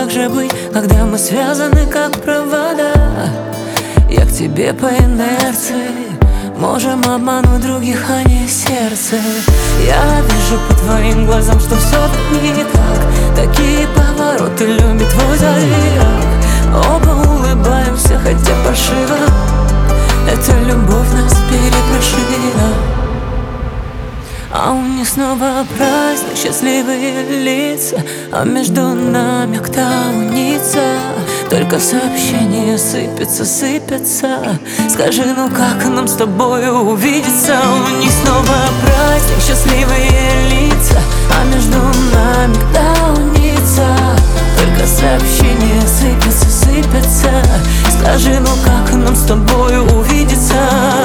как же быть, когда мы связаны как провода? Я к тебе по инерции, можем обмануть других, а не сердце. Я вижу по твоим глазам, что все не так. Такие повороты любит твой зодиак. Оба улыбаемся, хотя фальшиво. Эта любовь нас перепрошила. А у них снова праздник, счастливые лица, а между нами кто унится? Только сообщения сыпятся, сыпятся. Скажи, ну как нам с тобой увидеться? У них снова праздник, счастливые лица, а между нами кто унится? Только сообщения сыпятся, сыпятся. Скажи, ну как нам с тобой увидеться?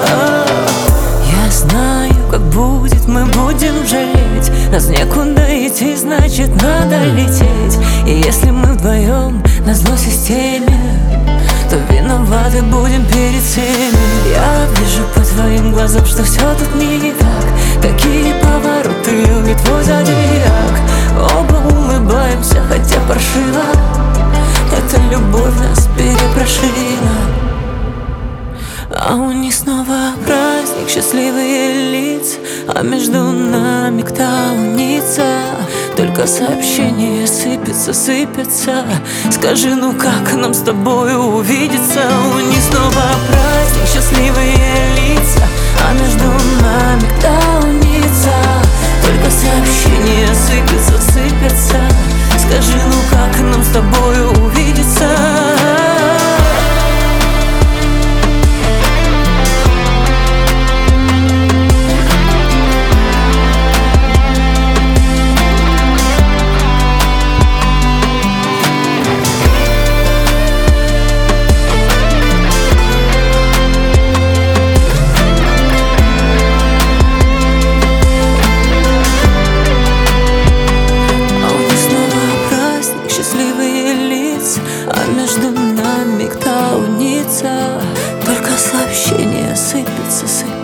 Я знаю, как будет, мы будем жалеть. Нас некуда идти, значит надо лететь. И если мы вдвоем на злой системе, то виноваты будем перед всеми. Я вижу по твоим глазам, что все тут не так. Такие повороты любит твой зодиак. Оба улыбаемся, хотя паршиво. Эта любовь нас перепрошила. А у них снова праздник, счастливые лица, а между нами кто унится? Только сообщения сыпятся, сыпятся. Скажи, ну как нам с тобой увидеться? У них снова праздник, счастливые лица, а между нами кто унится? Только сообщения сыпятся, сыпятся. Скажи, ну как нам с тобой увидеться? А между нами кто унится? Только сообщения сыпятся, сыпятся.